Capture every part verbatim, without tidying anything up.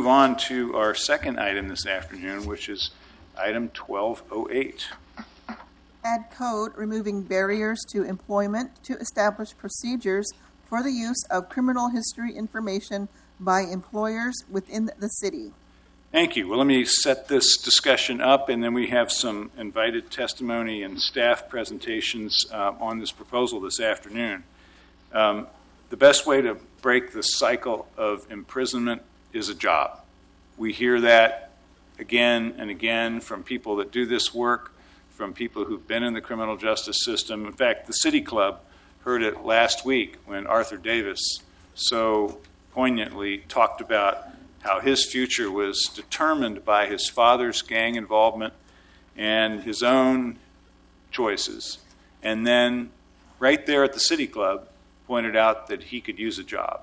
move on to our second item this afternoon, which is item twelve oh eight. Add code removing barriers to employment to establish procedures for the use of criminal history information by employers within the city. Thank you. Well, let me set this discussion up, and then we have some invited testimony and staff presentations uh, on this proposal this afternoon. Um, the best way to break the cycle of imprisonment is a job. We hear that again and again from people that do this work, from people who've been in the criminal justice system. In fact, the City Club heard it last week when Arthur Davis so poignantly talked about how his future was determined by his father's gang involvement and his own choices. And then right there at the City Club pointed out that he could use a job.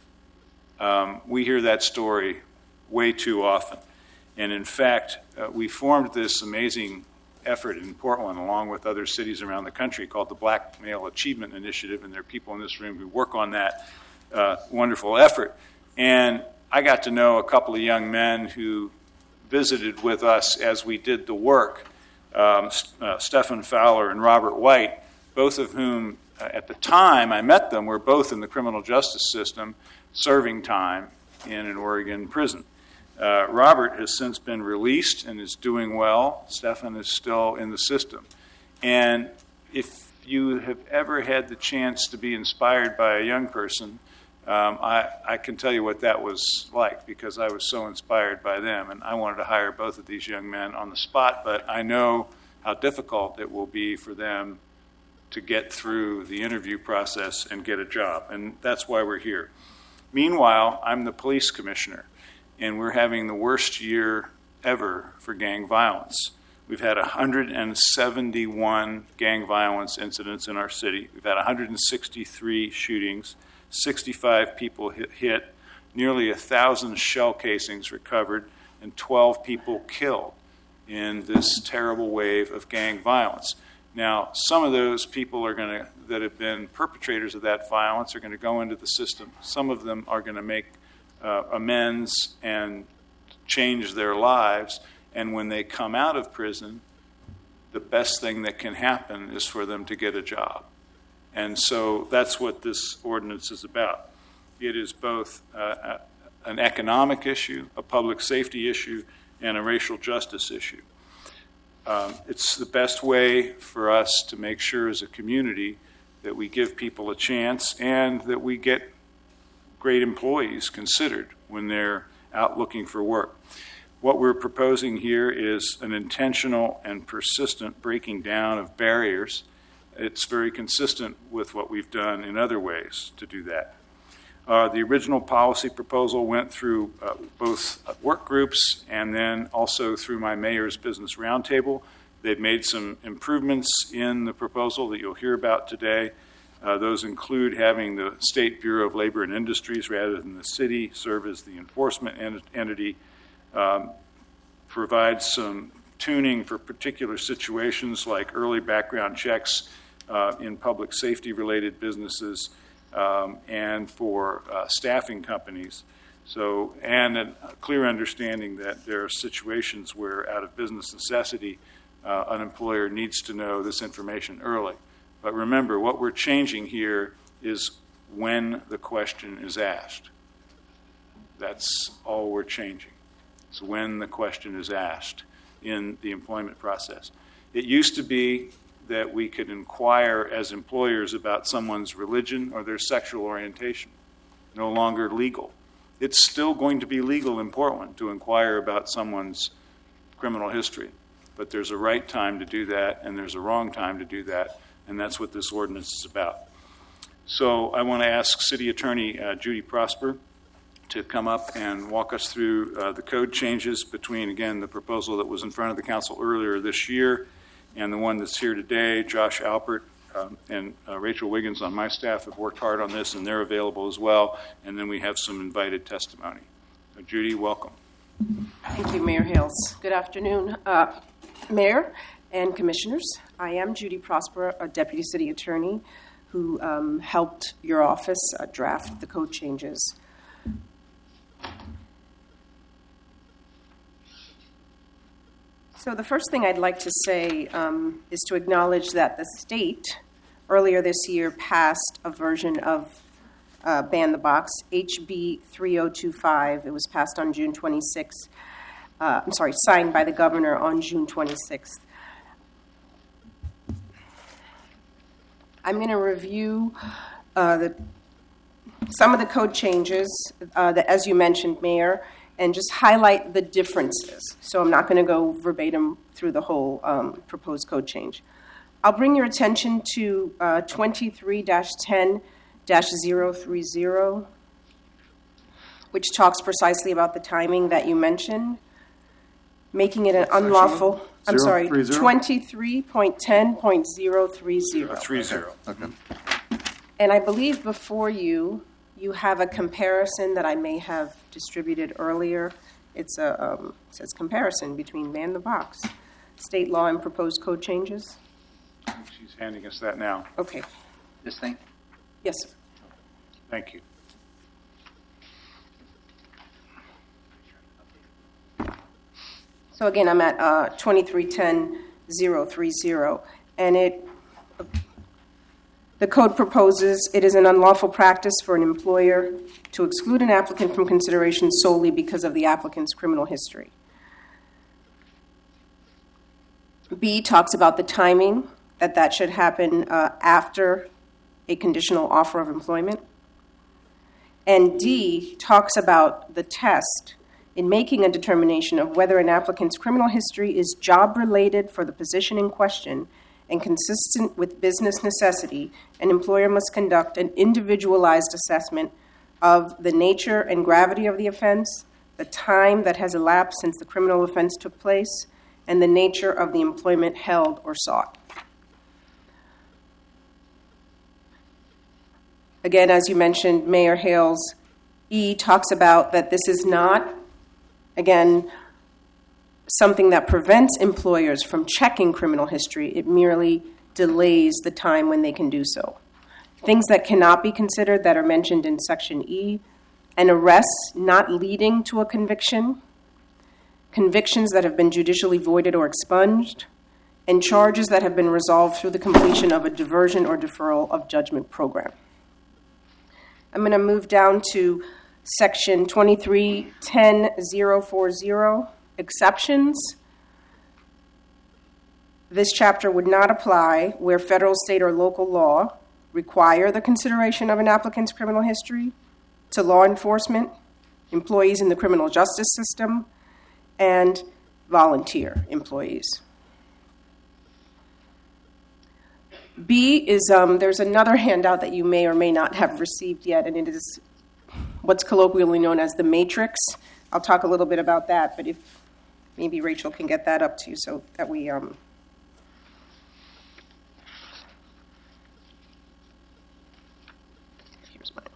Um, we hear that story way too often. And in fact, uh, we formed this amazing effort in Portland along with other cities around the country called the Black Male Achievement Initiative, and there are people in this room who work on that uh, wonderful effort. And I got to know a couple of young men who visited with us as we did the work, um, uh, Stephen Fowler and Robert White, both of whom, uh, at the time I met them, were both in the criminal justice system serving time in an Oregon prison. Uh, Robert has since been released and is doing well. Stephen is still in the system. And if you have ever had the chance to be inspired by a young person, Um, I, I can tell you what that was like because I was so inspired by them, and I wanted to hire both of these young men on the spot, but I know how difficult it will be for them to get through the interview process and get a job, and that's why we're here. Meanwhile, I'm the police commissioner, and we're having the worst year ever for gang violence. We've had one hundred seventy-one gang violence incidents in our city. We've had one hundred sixty-three shootings. sixty-five people hit, hit, nearly one thousand shell casings recovered, and twelve people killed in this terrible wave of gang violence. Now, some of those people are going to that have been perpetrators of that violence are going to go into the system. Some of them are going to make uh, amends and change their lives, and when they come out of prison, the best thing that can happen is for them to get a job. And so that's what this ordinance is about. It is both uh, an economic issue, a public safety issue, and a racial justice issue. Um, it's the best way for us to make sure as a community that we give people a chance and that we get great employees considered when they're out looking for work. What we're proposing here is an intentional and persistent breaking down of barriers. It's very consistent with what we've done in other ways to do that. Uh, the original policy proposal went through uh, both work groups and then also through my mayor's business roundtable. They've made some improvements in the proposal that you'll hear about today. Uh, those include having the State Bureau of Labor and Industries rather than the city serve as the enforcement ent- entity, um, provide some tuning for particular situations like early background checks Uh, in public safety-related businesses um, and for uh, staffing companies. So, and a clear understanding that there are situations where, out of business necessity, uh, an employer needs to know this information early. But remember, what we're changing here is when the question is asked. That's all we're changing. It's when the question is asked in the employment process. It used to be that we could inquire as employers about someone's religion or their sexual orientation. No longer legal. It's still going to be legal in Portland to inquire about someone's criminal history, but there's a right time to do that and there's a wrong time to do that, and that's what this ordinance is about. So I want to ask City Attorney uh, Judy Prosper to come up and walk us through uh, the code changes between, again, the proposal that was in front of the council earlier this year and the one that's here today. Josh Alpert um, and uh, Rachel Wiggins on my staff have worked hard on this, and they're available as well. And then we have some invited testimony. So Judy, welcome. Thank you, Mayor Hales. Good afternoon, uh, Mayor and Commissioners. I am Judy Prosper, a Deputy City Attorney who um, helped your office uh, draft the code changes. So the first thing I'd like to say um, is to acknowledge that the state earlier this year passed a version of uh, Ban the Box, H B three oh two five. It was passed on June twenty-sixth. Uh, I'm sorry, signed by the governor on June twenty-sixth. I'm going to review uh, the, some of the code changes uh, that, as you mentioned, Mayor, and just highlight the differences. So I'm not going to go verbatim through the whole um, proposed code change. I'll bring your attention to uh, twenty-three dash ten dash zero three zero, which talks precisely about the timing that you mentioned, making it an unlawful, I'm sorry, twenty-three point ten point zero three zero. Three zero. Okay. And I believe before you, you have a comparison that I may have distributed earlier. It's a, um, it says comparison between Ban the Box, state law and proposed code changes. She's handing us that now. Okay. This thing? Yes, sir. Thank you. So again, I'm at uh, twenty-three ten dash zero three zero, and it the code proposes it is an unlawful practice for an employer to exclude an applicant from consideration solely because of the applicant's criminal history. B talks about the timing, that that should happen uh, after a conditional offer of employment. And D talks about the test in making a determination of whether an applicant's criminal history is job-related for the position in question and consistent with business necessity. An employer must conduct an individualized assessment of the nature and gravity of the offense, the time that has elapsed since the criminal offense took place, and the nature of the employment held or sought. Again, as you mentioned, Mayor Hales, E talks about that this is not, again, something that prevents employers from checking criminal history. It merely delays the time when they can do so. Things that cannot be considered that are mentioned in Section E: an arrest not leading to a conviction, convictions that have been judicially voided or expunged, and charges that have been resolved through the completion of a diversion or deferral of judgment program. I'm going to move down to Section twenty-three ten dash zero four zero, exceptions. This chapter would not apply where federal, state, or local law require the consideration of an applicant's criminal history to law enforcement, employees in the criminal justice system, and volunteer employees. B is, um, there's another handout that you may or may not have received yet, and it is what's colloquially known as the matrix. I'll talk a little bit about that, but if maybe Rachel can get that up to you so that we... Um, here's mine.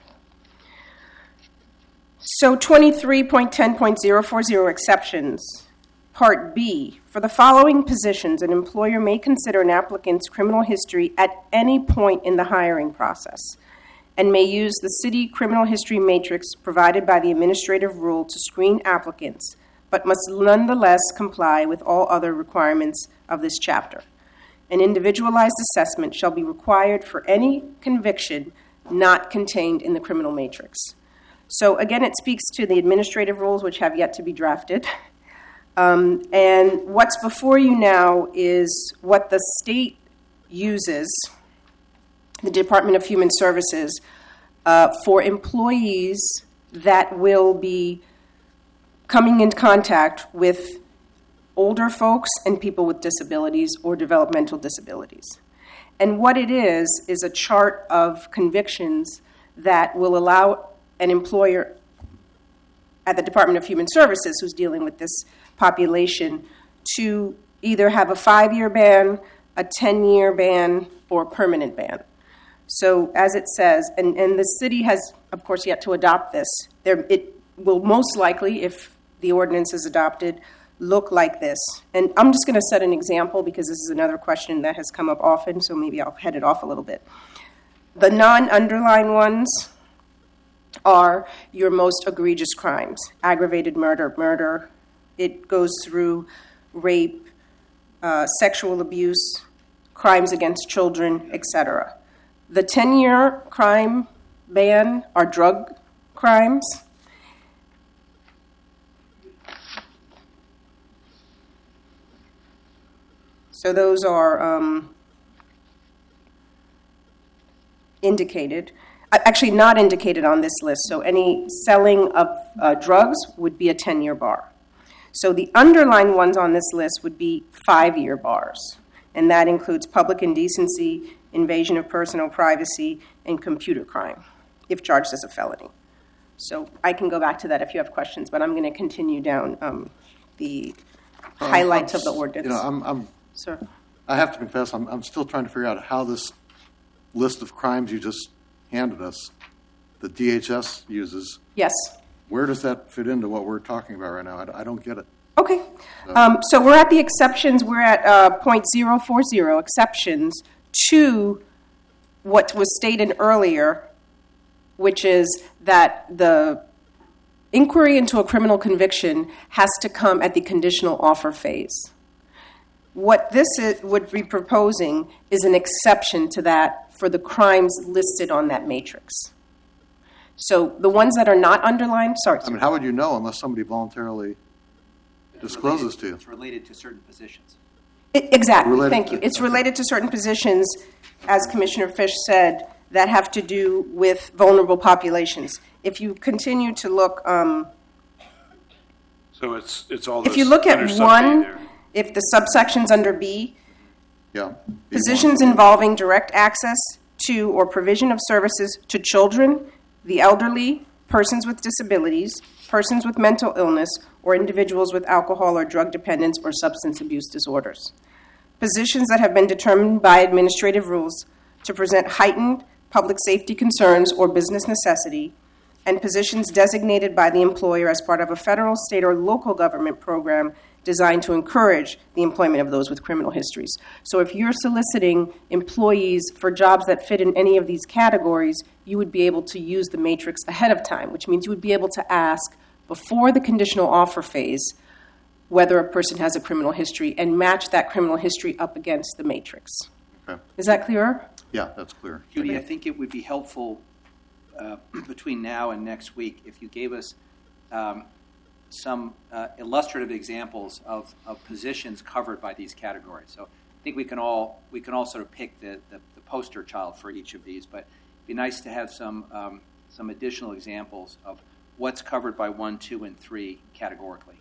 So twenty-three point ten point zero four zero exceptions. Part B, for the following positions, an employer may consider an applicant's criminal history at any point in the hiring process and may use the city criminal history matrix provided by the administrative rule to screen applicants, but must nonetheless comply with all other requirements of this chapter. An individualized assessment shall be required for any conviction not contained in the criminal matrix. So again, it speaks to the administrative rules, which have yet to be drafted. Um, and what's before you now is what the state uses, the Department of Human Services, uh, for employees that will be coming into contact with older folks and people with disabilities or developmental disabilities. And what it is, is a chart of convictions that will allow an employer at the Department of Human Services who's dealing with this population to either have a five-year ban, a ten-year ban, or a permanent ban. So as it says, and, and the city has, of course, yet to adopt this, there, it will most likely, if the ordinance is adopted, look like this. And I'm just going to set an example because this is another question that has come up often, so maybe I'll head it off a little bit. The non-underlined ones are your most egregious crimes: aggravated murder, murder. It goes through rape, uh, sexual abuse, crimes against children, et cetera. The ten-year crime ban are drug crimes. So those are um, indicated. Actually, not indicated on this list. So any selling of uh, drugs would be a ten-year bar. So the underlined ones on this list would be five-year bars, and that includes public indecency, invasion of personal privacy, and computer crime, if charged as a felony. So I can go back to that if you have questions, but I'm going to continue down um, the Well, highlights I'm- of the ordinance. You know, I'm, I'm, Sir. I have to confess, I'm, I'm still trying to figure out how this list of crimes you just handed us, the D H S uses, Yes. where does that fit into what we're talking about right now? I, I don't get it. Okay. Um, so we're at the exceptions. We're at uh, point zero four zero, exceptions to what was stated earlier, which is that the inquiry into a criminal conviction has to come at the conditional offer phase. What this is, would be proposing is an exception to that for the crimes listed on that matrix. So the ones that are not underlined, sorry. I mean, how would you know unless somebody voluntarily discloses to you? It's related to certain positions. I- Exactly, Related thank to- you. It's okay. related to certain positions, as Commissioner Fish said, that have to do with vulnerable populations. If you continue to look, um, So it's, it's all if those you look under at sub B one, there. if the subsections under B, Yeah. positions involving direct access to or provision of services to children, the elderly, persons with disabilities, persons with mental illness, or individuals with alcohol or drug dependence or substance abuse disorders. Positions that have been determined by administrative rules to present heightened public safety concerns or business necessity, and positions designated by the employer as part of a federal, state, or local government program designed to encourage the employment of those with criminal histories. So if you're soliciting employees for jobs that fit in any of these categories, you would be able to use the matrix ahead of time, which means you would be able to ask before the conditional offer phase whether a person has a criminal history and match that criminal history up against the matrix. Okay. Is that clearer? Yeah, that's clear. Judy, I think it would be helpful uh, between now and next week if you gave us um, some uh, illustrative examples of, of positions covered by these categories. So I think we can all we can all sort of pick the, the, the poster child for each of these, but it'd be nice to have some um, some additional examples of what's covered by one, two, and three categorically.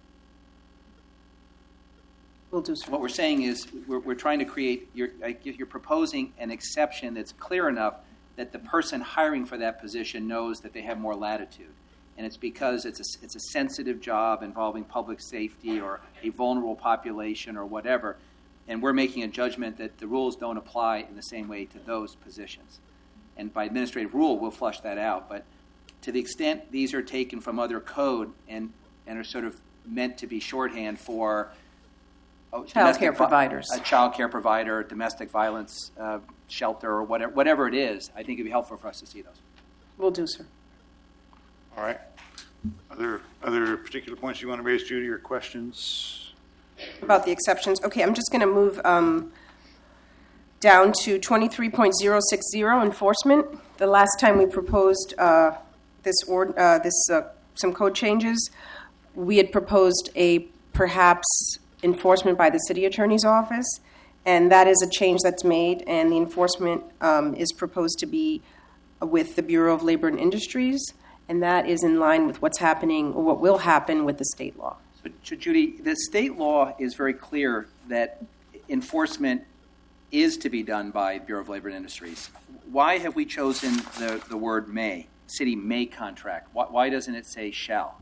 We'll do so. What we're saying is we're, we're trying to create, you're, you're proposing an exception that's clear enough that the person hiring for that position knows that they have more latitude. And it's because it's a, it's a sensitive job involving public safety or a vulnerable population or whatever. And we're making a judgment that the rules don't apply in the same way to those positions. And by administrative rule, we'll flush that out. But to the extent these are taken from other code and, and are sort of meant to be shorthand for oh, Child domestic care vi- providers. a child care provider, domestic violence uh, shelter, or whatever, whatever it is, I think it'd be helpful for us to see those. We'll do, sir. All right. Other, other particular points you want to raise, Judy, or questions? About the exceptions. Okay, I'm just going to move um, down to twenty-three point zero six zero, enforcement. The last time we proposed uh, this ord- uh, this uh, some code changes, we had proposed a perhaps enforcement by the city attorney's office, and that is a change that's made, and the enforcement um, is proposed to be with the Bureau of Labor and Industries, and that is in line with what's happening or what will happen with the state law. So, so Judy, the state law is very clear that enforcement is to be done by Bureau of Labor and Industries. Why have we chosen the, the word may? City may contract. Why, why doesn't it say shall?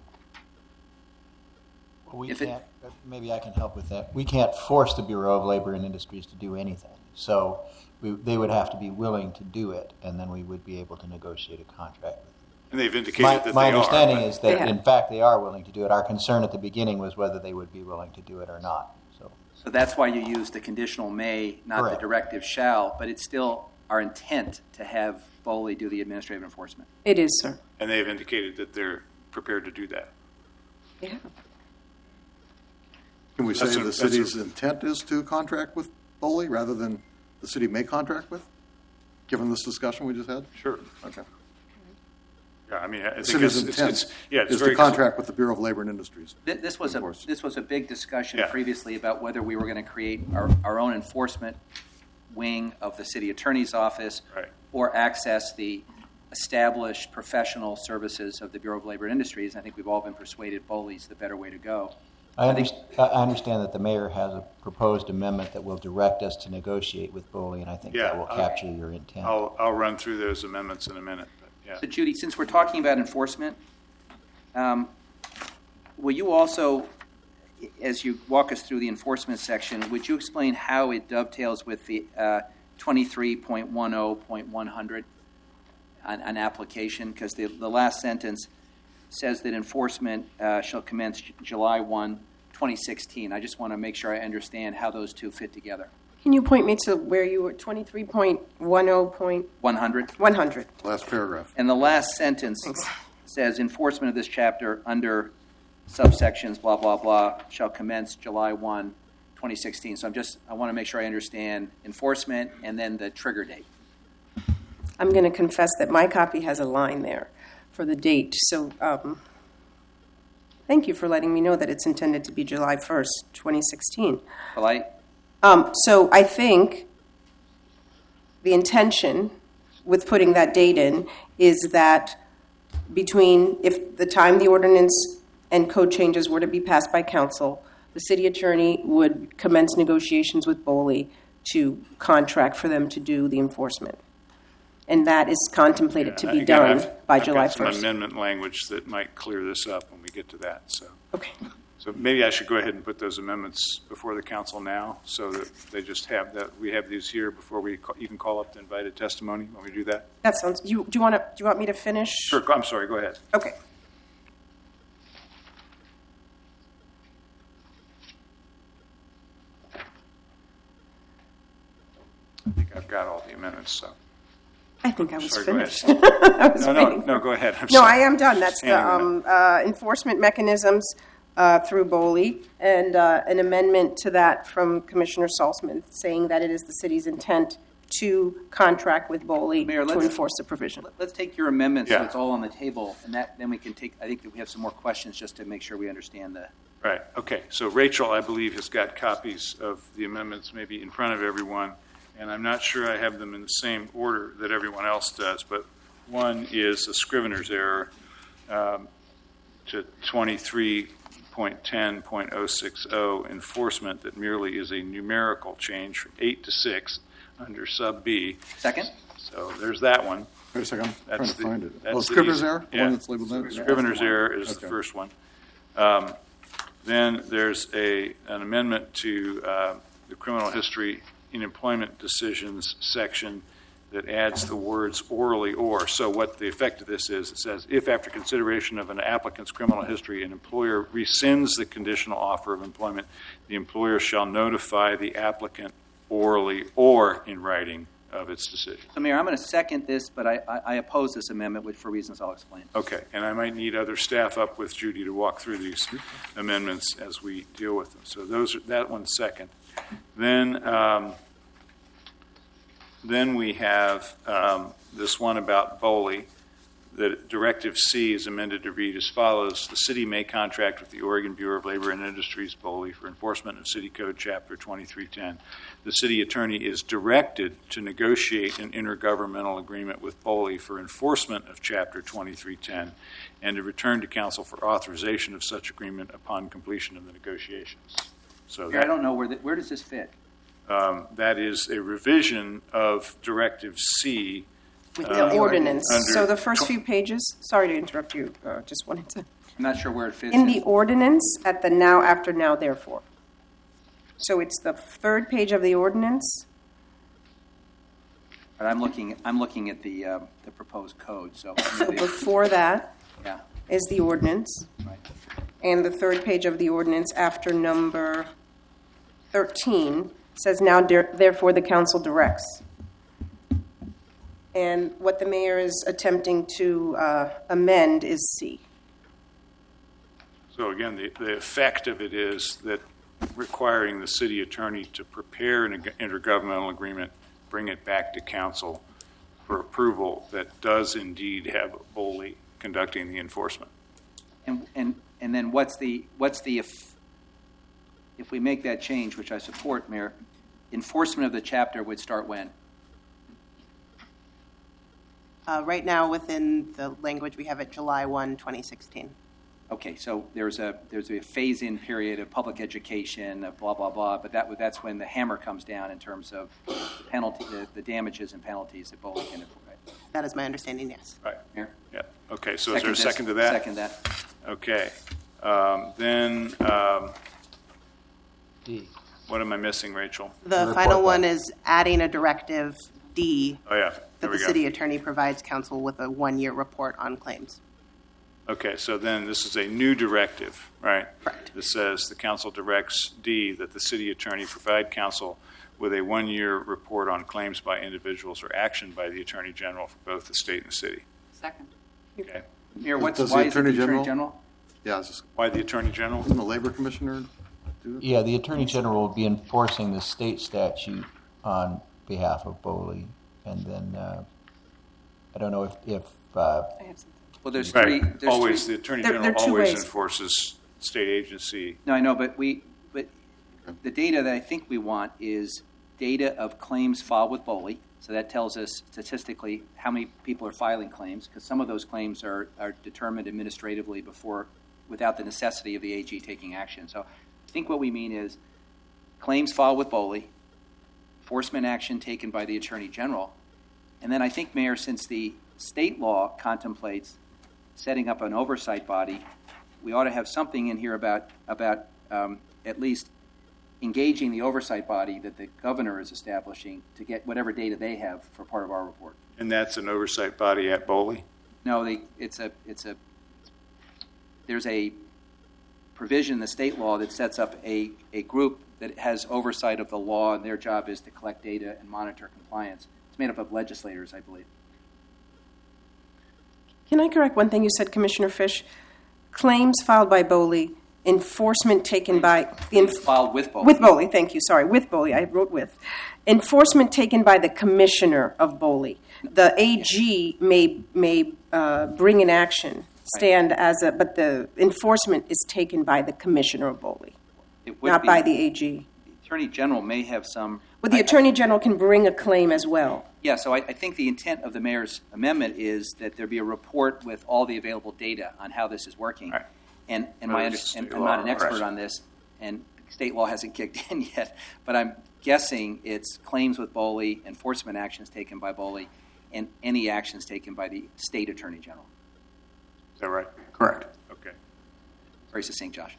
Well, we If it- can't, uh, maybe I can help with that. We can't force the Bureau of Labor and Industries to do anything. So we, they would have to be willing to do it, and then we would be able to negotiate a contract with them. And they've indicated My, that my they are. understanding but- is that, They in have. fact, they are willing to do it. Our concern at the beginning was whether they would be willing to do it or not. So So that's why you use the conditional may, not Correct. the directive shall, but it's still our intent to have Foley do the administrative enforcement. It is, sir. And they've indicated that they're prepared to do that. Yeah. Can we say That's a- the that's city's a- intent is to contract with Boley rather than the city may contract with, given this discussion we just had? Sure. Okay. Yeah, I mean, I The think city's it's, it's, intent it's, yeah, it's is very to contract with the Bureau of Labor and Industries. Th- This was a, Enforce. this was a big discussion Yeah. previously about whether we were going to create our, our own enforcement wing of the city attorney's office Right. or access the established professional services of the Bureau of Labor and Industries. I think we've all been persuaded Boley's the better way to go. I, I think- underst- I understand that the mayor has a proposed amendment that will direct us to negotiate with Boley, and I think Yeah, that will I'll- capture your intent. I'll, I'll run through those amendments in a minute, but yeah. So Judy, since we're talking about enforcement, um, will you also, as you walk us through the enforcement section, would you explain how it dovetails with the uh, twenty-three point ten point one hundred on, on application? Because the, the last sentence says that enforcement uh, shall commence J- July first, twenty sixteen. I just want to make sure I understand how those two fit together. Can you point me to where you were, twenty-three point ten. one hundred. one hundred. Last paragraph. And the last sentence Thanks. says enforcement of this chapter under subsections blah, blah, blah shall commence July first, twenty sixteen. So I'm just, I want to make sure I understand enforcement and then the trigger date. I'm going to confess that my copy has a line there for the date. So um, thank you for letting me know that it's intended to be July first, twenty sixteen. Well, I, Um, so I think the intention with putting that date in is that between, if the time the ordinance and code changes were to be passed by council, the city attorney would commence negotiations with Boley to contract for them to do the enforcement. And that is contemplated to be Again, done I've- by I've got July some first. amendment language that might clear this up when we get to that, so. Okay. So maybe I should go ahead and put those amendments before the council now, so that they just have that, we have these here before we ca- even call up the invited testimony, when we do that. That sounds, you, do you want to, do you want me to finish? Sure, go- I'm sorry, go ahead. Okay. I think I've got all the amendments, so. I think I was Sorry, go ahead. finished. I was No, no, waiting no, for- go ahead. I'm No, sorry. I am done. That's Just the handing um, uh, enforcement mechanisms uh, through Boley, and uh, an amendment to that from Commissioner Salzman saying that it is the city's intent to contract with Boley Mayor, to let's- enforce the provision. let- let's take your amendment so Yeah. it's all on the table, and that, then we can take, I think that we have some more questions just to make sure we understand the, Right, okay. So Rachel, I believe, has got copies of the amendments maybe in front of everyone, and I'm not sure I have them in the same order that everyone else does, but one is a scrivener's error um, to twenty-three point ten point oh six oh enforcement that merely is a numerical change from eight to six under sub B. second? So there's that one. Wait a second, I'm trying That's to the- find it. that's Oh, the Scrivener's easy- error, the yeah. one that's labeled there? Scrivener's error is the Okay. first one. Um, Then there's a, an amendment to uh, the criminal history in employment decisions section that adds the words orally or. So what the effect of this is, it says, if after consideration of an applicant's criminal history, an employer rescinds the conditional offer of employment, the employer shall notify the applicant orally or in writing of its decision. So Mayor, I'm going to second this, but I, I I oppose this amendment with, for reasons I'll explain. Okay, and I might need other staff up with Judy to walk through these amendments as we deal with them. So those are, that one's second. Then, um, then we have um, this one about Boley. That Directive C is amended to read as follows: the city may contract with the Oregon Bureau of Labor and Industries, Boley, for enforcement of City Code Chapter twenty-three ten. The city attorney is directed to negotiate an intergovernmental agreement with Boley for enforcement of Chapter twenty-three ten and to return to council for authorization of such agreement upon completion of the negotiations. So Mayor, I that, don't know, where, the, where does this fit? um, that is a revision of Directive C. With Uh, the ordinance. under So the first tw- few pages, sorry to interrupt you, uh, just wanted to. I'm not sure where it fits. In the ordinance at the now, after, now, therefore. So it's the third page of the ordinance. But I'm looking, I'm looking at the, uh, the proposed code, so. So before that Yeah, is the ordinance. right. And the third page of the ordinance after number thirteen says, now der- therefore the council directs. And what the mayor is attempting to uh, amend is C. So again, the, the effect of it is that requiring the city attorney to prepare an intergovernmental agreement, bring it back to council for approval that does indeed have Boley conducting the enforcement. And, and, and then what's the, what's the, if, if we make that change, which I support, Mayor, enforcement of the chapter would start when? Uh, right now, within the language, we have it July first, twenty sixteen. Okay, so there's a, there's a phase-in period of public education, of blah, blah, blah, but that, that's when the hammer comes down in terms of the penalty, the, the damages and penalties that Boley can enforce. That is my understanding, yes. Right. Mayor? Yeah. Okay, so is there a this. second to that? Second that. Okay. Um, then, um, D. what am I missing, Rachel? The Report final one back. is adding a directive D Oh, yeah. There that we the go. city attorney provides council with a one-year report on claims. Okay, so then this is a new directive, right? Correct. That says the council directs D that the city attorney provide council with a one-year report on claims by individuals or action by the attorney general for both the state and the city. Second. Okay. Mayor, what's, Does the why is it Attorney the Attorney General- General? Yeah, it's just, Why the attorney general? doesn't the labor commissioner do it? Yeah, the Attorney General will be enforcing the state statute on behalf of Boley. And then, uh, I don't know if, if uh, I have something. Well, there's three. Right. There's Always, three. the attorney There- general there are two always ways. enforces state agency. No, I know, but we, but the data that I think we want is data of claims filed with Boley. So that tells us statistically how many people are filing claims, because some of those claims are, are determined administratively before, without the necessity of the A G taking action. So I think what we mean is claims filed with Boley, enforcement action taken by the Attorney General, and then I think, Mayor, since the state law contemplates setting up an oversight body, we ought to have something in here about, about um, at least engaging the oversight body that the governor is establishing to get whatever data they have for part of our report. And that's an oversight body at Boley? No, they, it's a, it's a, there's a provision in the state law that sets up a, a group that has oversight of the law, and their job is to collect data and monitor compliance. It's made up of legislators, I believe. Can I correct one thing you said, Commissioner Fish? Claims filed by Boley, enforcement taken by... Inf- Filed with Boley. With Boley, thank you, sorry, with Boley, I wrote with. Enforcement taken by the commissioner of Boley. The A G may, may uh, bring an action, stand as a, but the enforcement is taken by the commissioner of Boley, It would not be- by the A G. The Attorney General may have some... But the I- Attorney General can bring a claim as well. Yeah, so I, I think the intent of the mayor's amendment is that there be a report with all the available data on how this is working. Right. And, and Well, my under, it's and state I'm law, not an expert right. on this, and state law hasn't kicked in yet, but I'm guessing it's claims with Boley, enforcement actions taken by Boley, and any actions taken by the state Attorney General. Is that right? Correct. Okay. Very succinct, Josh.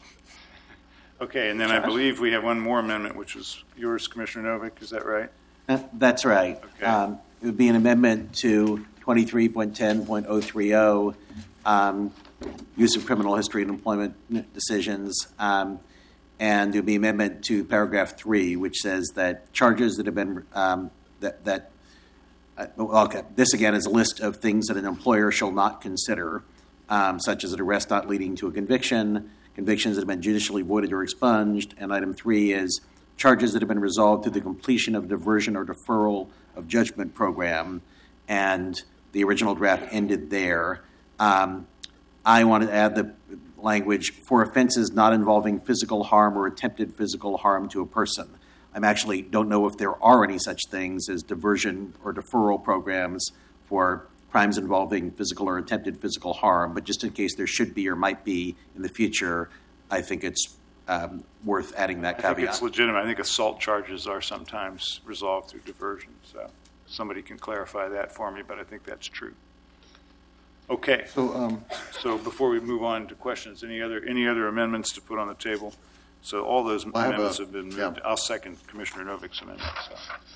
Okay, and then I believe we have one more amendment, which was yours, Commissioner Novick, is that right? Uh, That's right. Okay. Um, It would be an amendment to twenty-three point ten point oh three oh, um, use of criminal history and employment decisions, um, and it would be amendment to paragraph three, which says that charges that have been, um, that, that uh, okay, this again is a list of things that an employer shall not consider, um, such as an arrest not leading to a conviction, convictions that have been judicially voided or expunged, and item three is charges that have been resolved through the completion of diversion or deferral of judgment program, and the original draft ended there. Um, I wanted to add the language for offenses not involving physical harm or attempted physical harm to a person. I actually don't know if there are any such things as diversion or deferral programs for crimes involving physical or attempted physical harm, but just in case there should be or might be in the future, I think it's um, worth adding that I think caveat. it's legitimate. I think assault charges are sometimes resolved through diversion, so somebody can clarify that for me, but I think that's true. Okay, So, um, so before we move on to questions, any other, any other amendments to put on the table? So all those I have amendments a- have been yeah. moved. I'll second Commissioner Novick's amendment, so.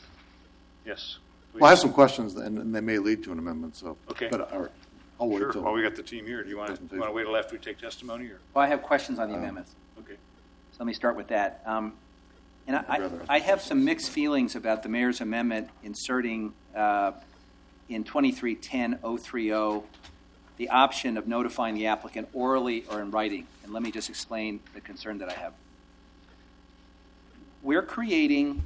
Yes. well, I have some questions, and and they may lead to an amendment, so. Okay. But all right, I'll wait Sure, till. while we got the team here, do you want to, Presentation. want to wait till after we take testimony, or? Well, I have questions on the Um, amendments. Okay. So let me start with that. Um, and I, I'd rather have I, I have some mixed feelings about the mayor's amendment inserting uh, in twenty-three ten oh three oh the option of notifying the applicant orally or in writing. And let me just explain the concern that I have. we're creating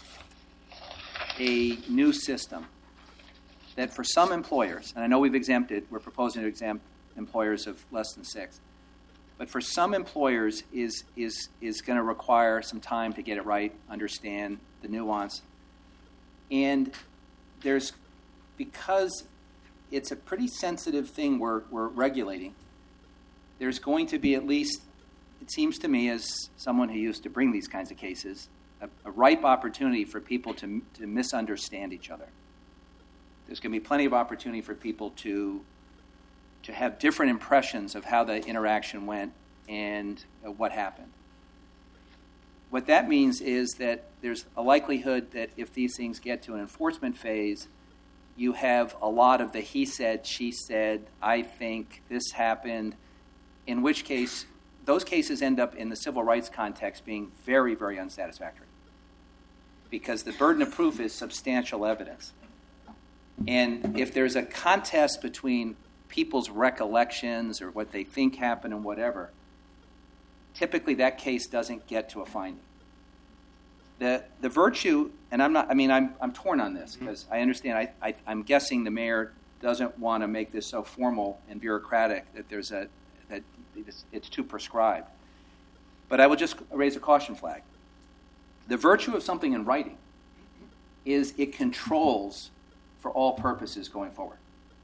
a new system that for some employers, and I know we've exempted, we're proposing to exempt employers of less than six, but for some employers is is is going to require some time to get it right, understand the nuance. And there's, because it's a pretty sensitive thing we're, we're regulating, there's going to be at least, it seems to me as someone who used to bring these kinds of cases, a, a ripe opportunity for people to, to misunderstand each other. There's going to be plenty of opportunity for people to to have different impressions of how the interaction went and uh, what happened. What that means is that there's a likelihood that if these things get to an enforcement phase, you have a lot of the he said, she said, I think, this happened, in which case those cases end up in the civil rights context being very, very unsatisfactory because the burden of proof is substantial evidence. And if there's a contest between people's recollections or what they think happened and whatever, typically that case doesn't get to a finding. The the virtue, and I'm not, I mean, I'm I'm torn on this because I understand, I, I, I'm guessing the mayor doesn't want to make this so formal and bureaucratic that there's a, that it's, it's too prescribed. But I will just raise a caution flag. The virtue of something in writing is it controls for all purposes going forward.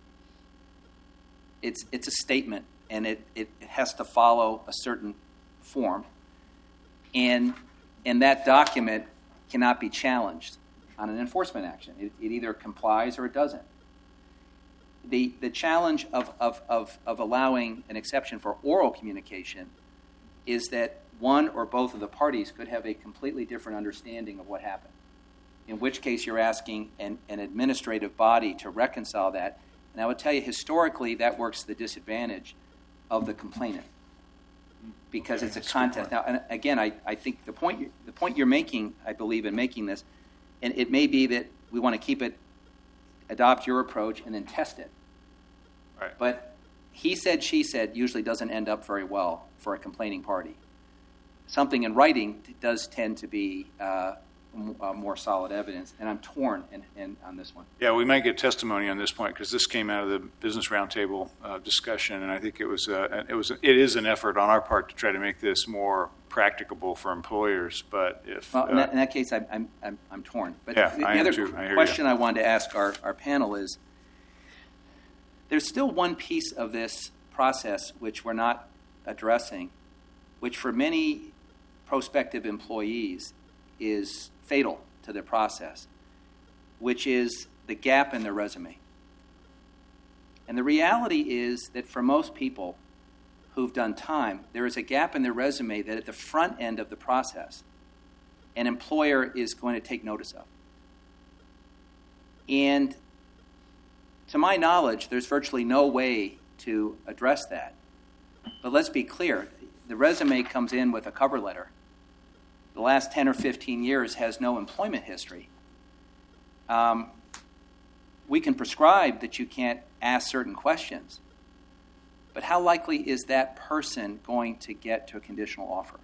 It's it's a statement, and it, it, it has to follow a certain form. And and that document cannot be challenged on an enforcement action. It, it either complies or it doesn't. The the challenge of, of, of, of allowing an exception for oral communication is that one or both of the parties could have a completely different understanding of what happened, in which case you're asking an, an administrative body to reconcile that. And I would tell you, historically, that works to the disadvantage of the complainant because it's a contest. Now, and again, I, I think the point, you, the point you're making, I believe, in making this, and it may be that we want to keep it, adopt your approach, and then test it. Right. But he said, she said usually doesn't end up very well for a complaining party. Something in writing does tend to be uh, m- uh, more solid evidence, and I'm torn in, in, on this one. Yeah, we might get testimony on this point because this came out of the Business Roundtable uh, discussion, and I think it was uh, it was it is an effort on our part to try to make this more practicable for employers. But if Well, in, uh, that, in that case, I'm I'm I'm, I'm torn. But Yeah, the, the I am other too. I hear question you. I wanted to ask our, our panel is: there's still one piece of this process which we're not addressing, which for many prospective employees is fatal to their process, which is the gap in their resume. And the reality is that for most people who've done time, there is a gap in their resume that at the front end of the process, an employer is going to take notice of. And to my knowledge, there's virtually no way to address that. But let's be clear, the resume comes in with a cover letter. The last ten or fifteen years has no employment history. Um, we can prescribe that you can't ask certain questions, but how likely is that person going to get to a conditional offer?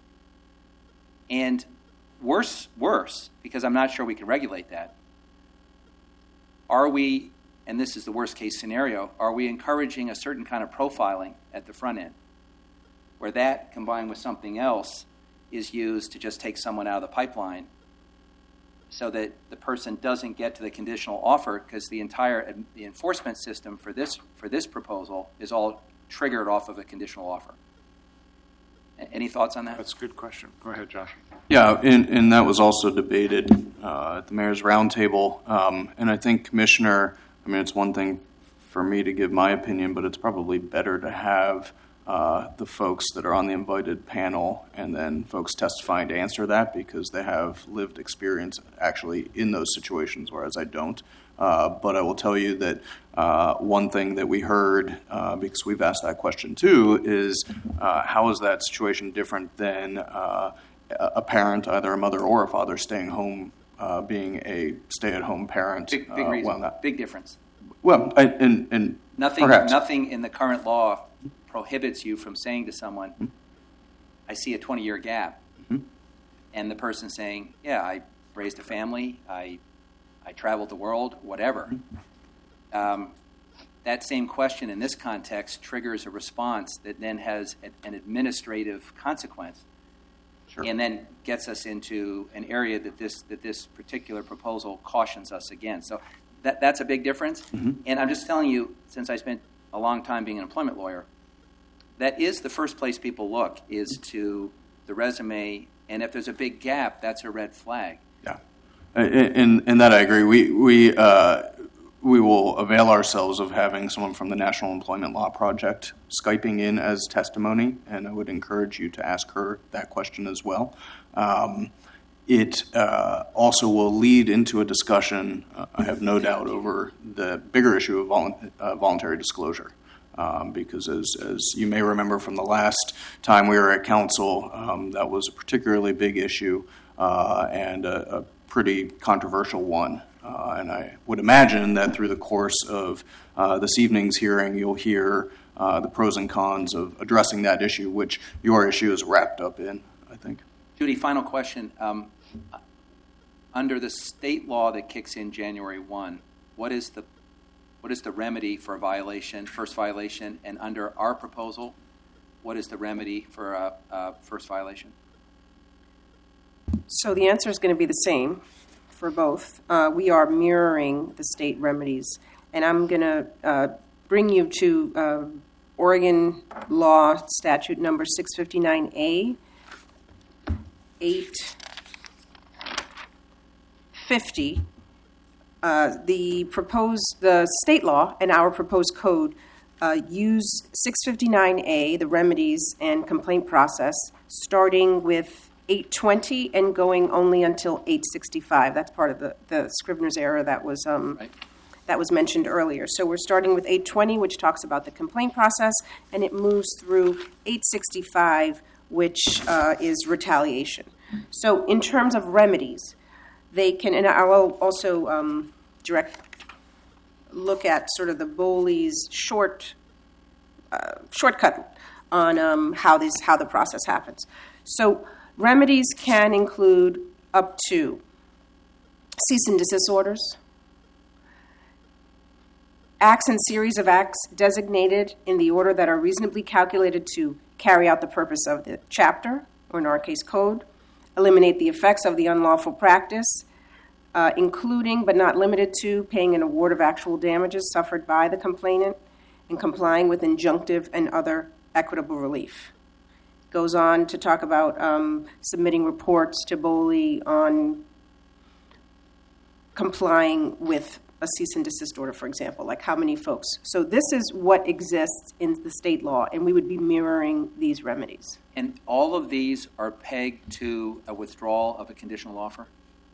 And worse, worse, because I'm not sure we can regulate that, are we, and this is the worst case scenario, are we encouraging a certain kind of profiling at the front end, where that combined with something else is used to just take someone out of the pipeline so that the person doesn't get to the conditional offer because the entire the enforcement system for this for this proposal is all triggered off of a conditional offer. Any thoughts on that? that's a good question. Go ahead, Josh. Yeah, and, and that was also debated uh, at the Mayor's Roundtable. Um, and I think, Commissioner, I mean, it's one thing for me to give my opinion, but it's probably better to have uh, the folks that are on the invited panel and then folks testifying to answer that because they have lived experience actually in those situations, whereas I don't. Uh, but I will tell you that uh, one thing that we heard, uh, because we've asked that question too, is uh, how is that situation different than uh, a parent, either a mother or a father, staying home, uh, being a stay-at-home parent? Big, big uh, reason. well, not, Big difference. well, I, and, and Nothing, perhaps. nothing in the current law prohibits you from saying to someone, I see a twenty-year gap. Mm-hmm. and the person saying, yeah, I raised a family, I, I traveled the world, whatever. Um, that same question in this context triggers a response that then has a, an administrative consequence. Sure. And then gets us into an area that this that this particular proposal cautions us against. So that that's a big difference. Mm-hmm. And I'm just telling you, since I spent a long time being an employment lawyer, that is the first place people look, is to the resume. And if there's a big gap, that's a red flag. Yeah, and and that I agree. We we uh, we will avail ourselves of having someone from the National Employment Law Project Skyping in as testimony, and I would encourage you to ask her that question as well. Um, it uh, also will lead into a discussion, uh, I have no doubt, over the bigger issue of volu- uh, voluntary disclosure. Um, because as, as you may remember from the last time we were at council, um, that was a particularly big issue uh, and a, a pretty controversial one. Uh, and I would imagine that through the course of uh, this evening's hearing, you'll hear uh, the pros and cons of addressing that issue, which your issue is wrapped up in, I think. Judy, final question. Um, under the state law that kicks in January first, what is the what is the remedy for a violation, first violation? And under our proposal, what is the remedy for a, a first violation? So the answer is going to be the same for both. Uh, we are mirroring the state remedies. And I'm going to uh, bring you to uh, Oregon law statute number six fifty-nine A, eight fifty. Uh, the proposed, the state law and our proposed code uh, use six fifty-nine A, the remedies and complaint process, starting with eight twenty and going only until eight sixty-five. That's part of the, the Scrivener's error that was um, Right. that was mentioned earlier. So we're starting with eight twenty, which talks about the complaint process, and it moves through eight sixty-five, which uh, is retaliation. So in terms of remedies, they can, and I will also um, direct look at sort of the Bowley's short uh, shortcut on um, how these how the process happens. So remedies can include up to cease and desist orders, acts and series of acts designated in the order that are reasonably calculated to carry out the purpose of the chapter, or in our case, code, eliminate the effects of the unlawful practice, uh, including but not limited to paying an award of actual damages suffered by the complainant and complying with injunctive and other equitable relief. Goes on to talk about um, submitting reports to Bowley on complying with a cease and desist order, for example, like how many folks. So this is what exists in the state law, and we would be mirroring these remedies. And all of these are pegged to a withdrawal of a conditional offer?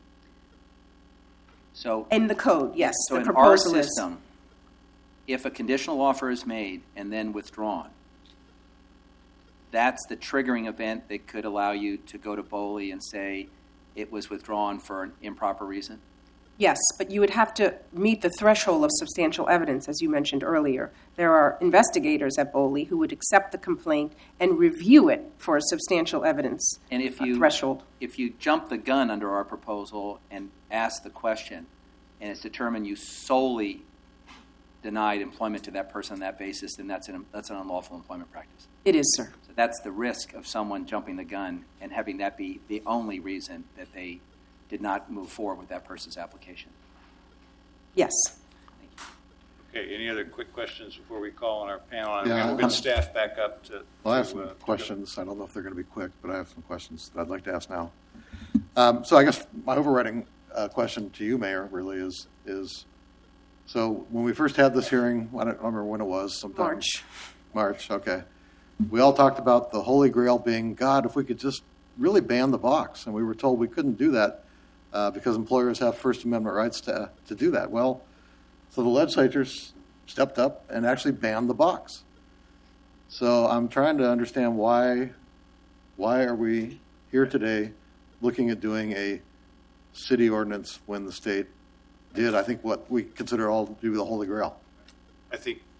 So In the code, yes, So the in our proposal is. system, if a conditional offer is made and then withdrawn, that's the triggering event that could allow you to go to Bowley and say it was withdrawn for an improper reason? Yes, but you would have to meet the threshold of substantial evidence, as you mentioned earlier. There are investigators at Bowley who would accept the complaint and review it for a substantial evidence And if uh, you threshold. if you jump the gun under our proposal and ask the question, and it's determined you solely denied employment to that person on that basis, then that's an that's an unlawful employment practice. It is, sir. So that's the risk of someone jumping the gun and having that be the only reason that they did not move forward with that person's application. Yes. Okay, any other quick questions before we call on our panel? And Yeah, we'll I'm- get staff back up to. Well, I have to, some uh, questions. I don't know if they're going to be quick, but I have some questions that I'd like to ask now. Um, so I guess my overriding uh, question to you, Mayor, really is, is so when we first had this hearing, I don't remember when it was, sometime. March. March, okay. We all talked about the Holy Grail being, God, if we could just really ban the box. And we were told we couldn't do that uh, because employers have First Amendment rights to, to do that. Well, so the legislatures stepped up and actually banned the box. So I'm trying to understand why, why are we here today looking at doing a city ordinance when the state did, I think, what we consider all to do the Holy Grail. I think the, the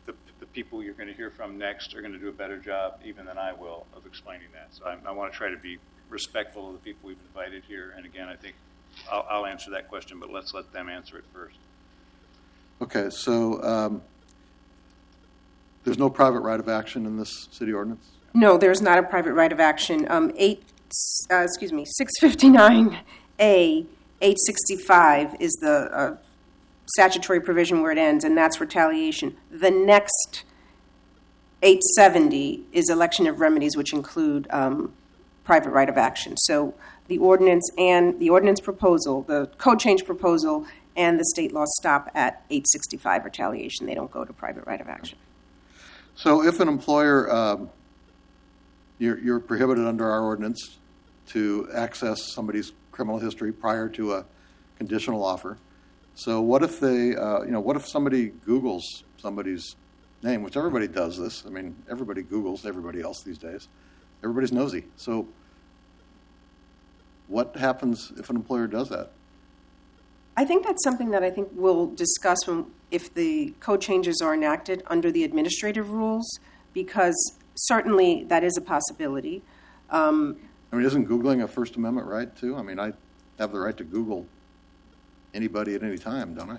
people you're going to hear from next are going to do a better job even than I will of explaining that. So I, I want to try to be respectful of the people we've invited here. And again, I think I'll, I'll answer that question, but let's let them answer it first. Okay, so um, there's no private right of action in this city ordinance? No, there's not a private right of action. Um, eight, uh, excuse me, six fifty-nine A, eight sixty-five is the uh, statutory provision where it ends, and that's retaliation. The next eight seventy is election of remedies, which include um, private right of action. So the ordinance and the ordinance proposal, the code change proposal, and the state law stop at eight sixty-five retaliation. They don't go to private right of action. So if an employer, um, you're, you're prohibited under our ordinance to access somebody's criminal history prior to a conditional offer. So what if they, uh, you know, what if somebody Googles somebody's name, which everybody does this. I mean, everybody Googles everybody else these days. Everybody's nosy. So what happens if an employer does that? I think that's something that I think we'll discuss when, if the code changes are enacted under the administrative rules, because certainly that is a possibility. Um, I mean, isn't Googling a First Amendment right, too? I mean, I have the right to Google anybody at any time, don't I?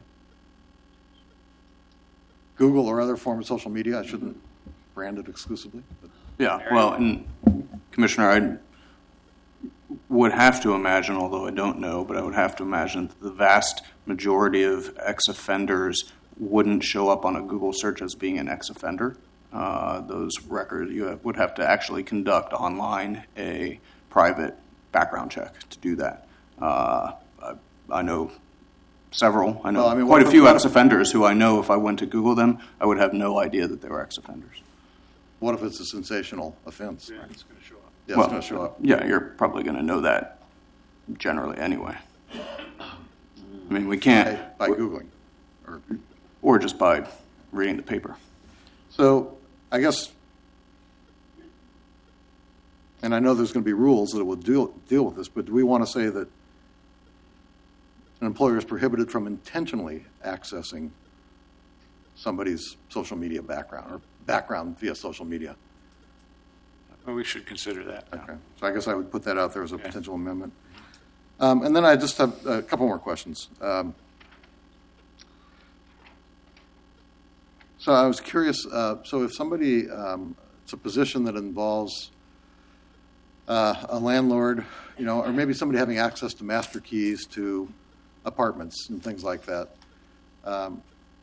Google or other form of social media, I shouldn't brand it exclusively. But. Yeah, well, and Commissioner, I would have to imagine, although I don't know, but I would have to imagine that the vast majority of ex-offenders wouldn't show up on a Google search as being an ex-offender. Uh, those records, you have, would have to actually conduct online a private background check to do that. Uh, I, I know several. I know well, I mean, quite a if, few ex-offenders who I know if I went to Google them, I would have no idea that they were ex-offenders. What if it's a sensational offense? Yeah, it's going to show up. Yeah, well, it's going to show up. Yeah, you're probably going to know that generally anyway. I mean, we can't... By, by Googling. Or, or just by reading the paper. So, I guess, and I know there's going to be rules that will deal, deal with this, but do we want to say that an employer is prohibited from intentionally accessing somebody's social media background or background via social media? Well, we should consider that. Okay. So I guess I would put that out there as a okay. potential amendment. Um, and then I just have a couple more questions. Um, so I was curious, uh, so if somebody, um, it's a position that involves uh, a landlord, you know, or maybe somebody having access to master keys to apartments and things like that, um,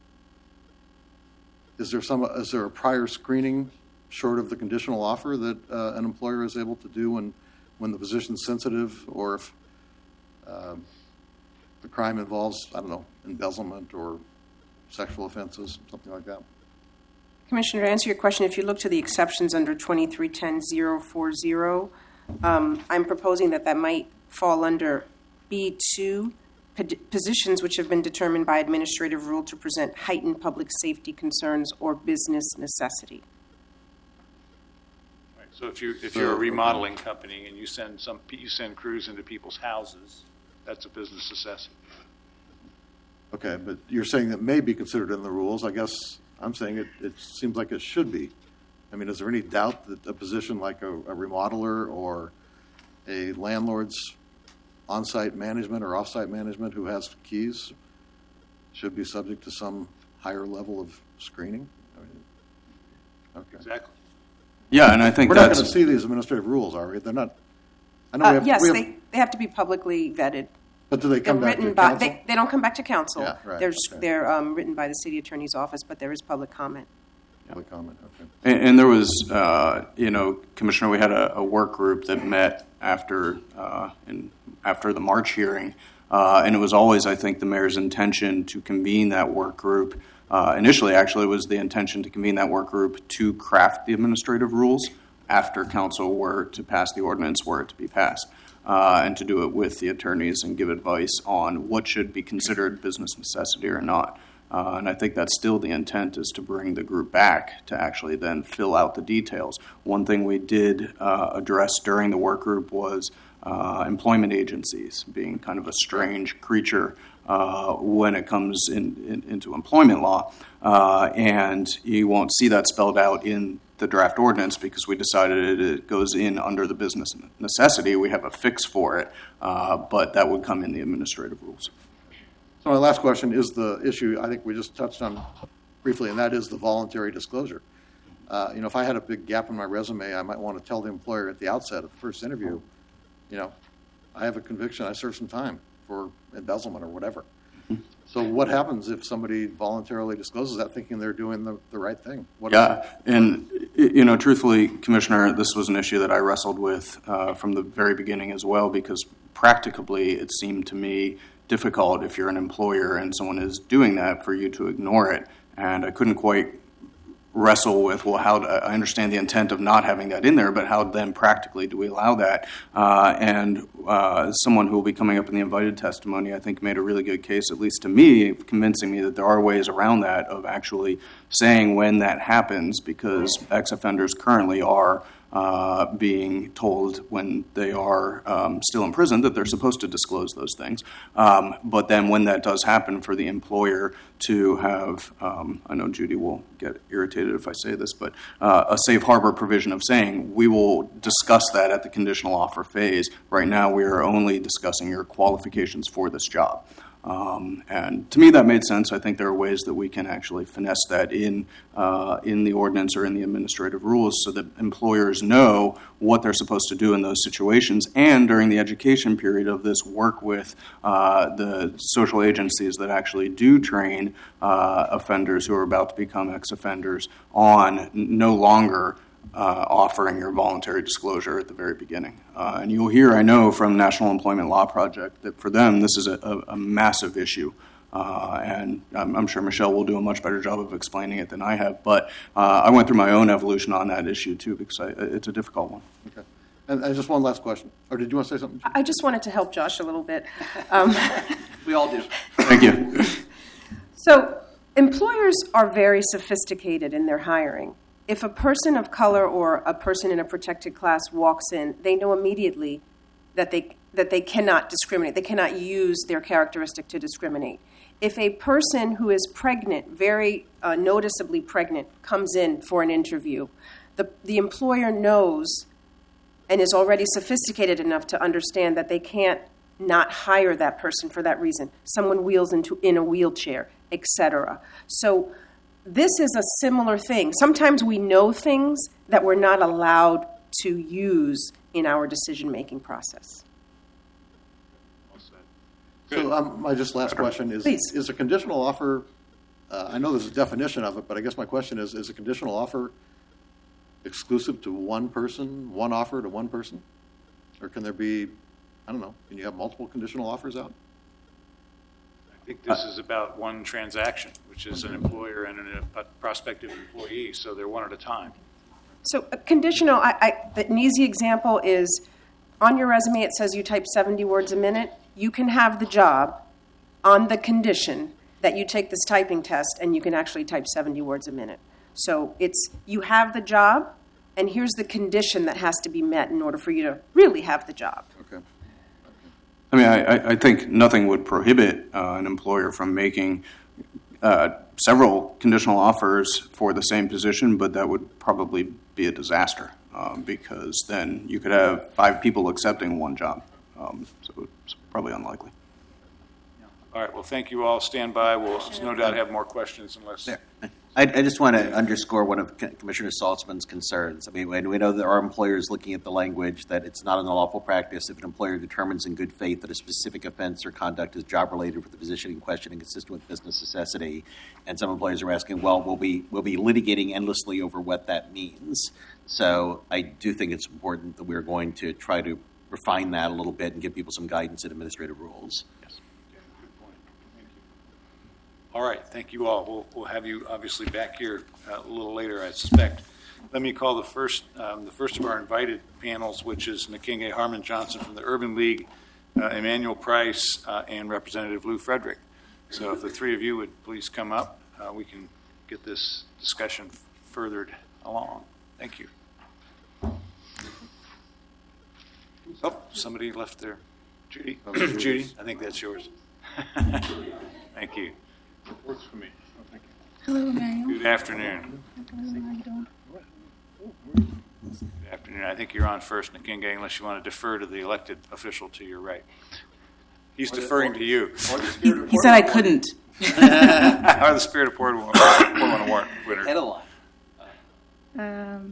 is there some, is there a prior screening short of the conditional offer that uh, an employer is able to do when, when the position's sensitive, or if um, the crime involves, I don't know, embezzlement or sexual offenses, something like that? Commissioner, to answer your question, if you look to the exceptions under twenty-three ten point oh four oh, um, I'm proposing that that might fall under B two, positions which have been determined by administrative rule to present heightened public safety concerns or business necessity. Right. So if you if you're a remodeling company and you send some you send crews into people's houses, that's a business necessity. Okay, but you're saying that may be considered in the rules. I guess I'm saying it, it seems like it should be. I mean, is there any doubt that a position like a, a remodeler or a landlord's on-site management or off-site management who has keys should be subject to some higher level of screening? I mean, okay. Exactly. Yeah, and I think We're that's... not going to see these administrative rules, are we? They're not... I know Uh, we have, yes, we have, they, they have to be publicly vetted. But do they come They're back written to by, council? they, they don't come back to council. Yeah, right, They're, okay. they're um, written by the city attorney's office, but there is public comment. Public comment, okay. And, and there was, uh, you know, Commissioner, we had a, a work group that met after uh, in, after the March hearing, uh, and it was always, I think, the mayor's intention to convene that work group. Uh, initially, actually, it was the intention to convene that work group to craft the administrative rules after council were to pass the ordinance, were it to be passed, uh, and to do it with the attorneys and give advice on what should be considered business necessity or not. Uh, and I think that's still the intent, is to bring the group back to actually then fill out the details. One thing we did uh, address during the work group was uh, employment agencies being kind of a strange creature uh, when it comes in, in, into employment law. Uh, and you won't see that spelled out in the draft ordinance because we decided it goes in under the business necessity. We have a fix for it, uh, but that would come in the administrative rules. So my last question is the issue I think we just touched on briefly, and that is the voluntary disclosure. Uh, you know, if I had a big gap in my resume, I might want to tell the employer at the outset of the first interview, you know, I have a conviction, I served some time for embezzlement or whatever. Mm-hmm. So what happens if somebody voluntarily discloses that thinking they're doing the, the right thing? What yeah, and, you know, truthfully, Commissioner, this was an issue that I wrestled with uh, from the very beginning as well, because practically it seemed to me difficult if you're an employer and someone is doing that for you to ignore it. And I couldn't quite wrestle with, well, how do, I understand the intent of not having that in there, but how then practically do we allow that? Uh, and uh, someone who will be coming up in the invited testimony, I think, made a really good case, at least to me, convincing me that there are ways around that of actually saying when that happens, because ex-offenders currently are Uh, being told when they are um, still in prison that they're supposed to disclose those things. Um, but then when that does happen, for the employer to have, um, I know Judy will get irritated if I say this, but uh, a safe harbor provision of saying we will discuss that at the conditional offer phase. Right now we are only discussing your qualifications for this job. Um, and to me, that made sense. I think there are ways that we can actually finesse that in uh, in the ordinance or in the administrative rules so that employers know what they're supposed to do in those situations. And during the education period of this, work with uh, the social agencies that actually do train uh, offenders who are about to become ex-offenders on no longer Uh, offering your voluntary disclosure at the very beginning. Uh, and you'll hear, I know, from National Employment Law Project that for them this is a, a, a massive issue. Uh, and I'm, I'm sure Michelle will do a much better job of explaining it than I have. But uh, I went through my own evolution on that issue, too, because I, it's a difficult one. Okay. And, and just one last question. Or did you want to say something? I just wanted to help Josh a little bit. Um, we all do. Thank you. So employers are very sophisticated in their hiring. If a person of color or a person in a protected class walks in, they know immediately that they that they cannot discriminate. They cannot use their characteristic to discriminate. If a person who is pregnant, very uh, noticeably pregnant, comes in for an interview, the, the employer knows and is already sophisticated enough to understand that they can't not hire that person for that reason. Someone wheels into in a wheelchair, et cetera. So this is a similar thing. Sometimes we know things that we're not allowed to use in our decision-making process. So um, my just last question is, Please. is a conditional offer, uh, I know there's a definition of it, but I guess my question is, is a conditional offer exclusive to one person, one offer to one person? Or can there be, I don't know, can you have multiple conditional offers out? I think this is about one transaction, which is an employer and a prospective employee, so they're one at a time. So a conditional, I, I, an easy example is on your resume it says you type seventy words a minute. You can have the job on the condition that you take this typing test and you can actually type seventy words a minute. So it's you have the job and here's the condition that has to be met in order for you to really have the job. Okay. I mean, I, I think nothing would prohibit uh, an employer from making uh, several conditional offers for the same position, but that would probably be a disaster um, because then you could have five people accepting one job. Um, so it's probably unlikely. All right, well, thank you all. Stand by. We'll no doubt have more questions unless... There. I, I just want to underscore one of Commissioner Saltzman's concerns. I mean, we know there are employers looking at the language that it's not an unlawful practice if an employer determines in good faith that a specific offense or conduct is job-related for the position in question and consistent with business necessity. And some employers are asking, well, we'll be, we'll be litigating endlessly over what that means. So I do think it's important that we're going to try to refine that a little bit and give people some guidance in administrative rules. Yes. Okay, good point. Thank you. All right, thank you all. We'll, we'll have you obviously back here uh, a little later, I suspect. Let me call the first um, the first of our invited panels, which is Nkinge Harmon Johnson from the Urban League, uh, Emmanuel Price, uh, and Representative Lou Frederick. So if the three of you would please come up, uh, we can get this discussion furthered along. Thank you. Oh, somebody left there. Judy? Judy, I think that's yours. Thank you. Works for me. Oh, thank you. Hello, Emmanuel. Good afternoon. How you doing? Good afternoon. I think you're on first, Nkenge, unless you want to defer to the elected official to your right. He's deferring to you. He, he said I couldn't. Or the spirit of Portland Award winner. Head of line. Um,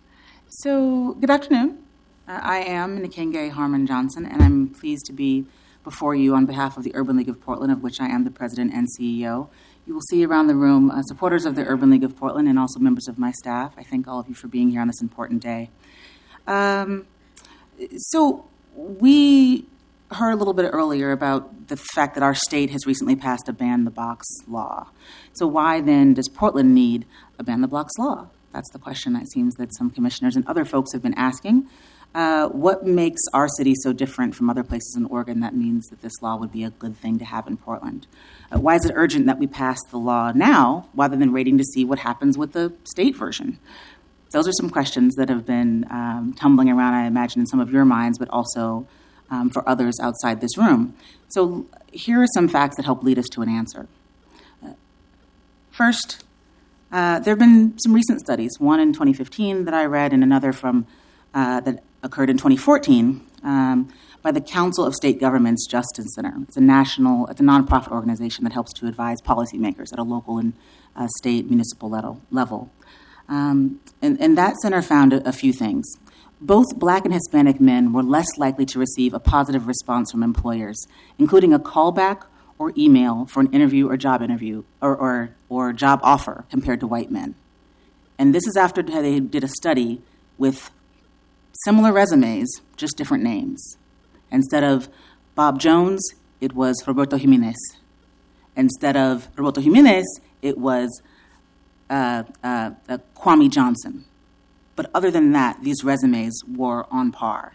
so, good afternoon. Uh, I am Nkenge Harmon Johnson, and I'm pleased to be before you on behalf of the Urban League of Portland, of which I am the president and C E O. You will see around the room uh, supporters of the Urban League of Portland and also members of my staff. I thank all of you for being here on this important day. Um, so we heard a little bit earlier about the fact that our state has recently passed a ban the box law. So why then does Portland need a ban the box law? That's the question it seems that some commissioners and other folks have been asking. Uh, what makes our city so different from other places in Oregon that means that this law would be a good thing to have in Portland? Uh, why is it urgent that we pass the law now rather than waiting to see what happens with the state version? Those are some questions that have been um, tumbling around, I imagine, in some of your minds, but also um, for others outside this room. So here are some facts that help lead us to an answer. Uh, first, uh, there have been some recent studies, one in twenty fifteen that I read and another from uh, that occurred in twenty fourteen um, by the Council of State Governments Justice Center. It's a national, it's a nonprofit organization that helps to advise policymakers at a local and uh, state municipal level. level. Um, and, and that center found a, a few things. Both Black and Hispanic men were less likely to receive a positive response from employers, including a callback or email for an interview or job interview or, or, or job offer compared to white men. And this is after they did a study with similar resumes, just different names. Instead of Bob Jones, it was Roberto Jimenez. Instead of Roberto Jimenez, it was uh, uh, uh, Kwame Johnson. But other than that, these resumes were on par.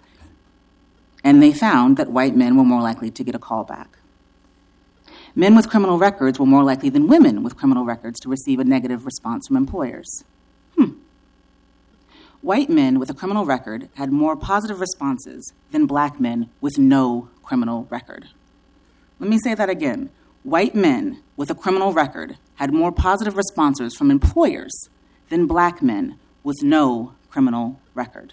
And they found that white men were more likely to get a call back. Men with criminal records were more likely than women with criminal records to receive a negative response from employers. Hmm. White men with a criminal record had more positive responses than black men with no criminal record. Let me say that again. White men with a criminal record had more positive responses from employers than black men with no criminal record.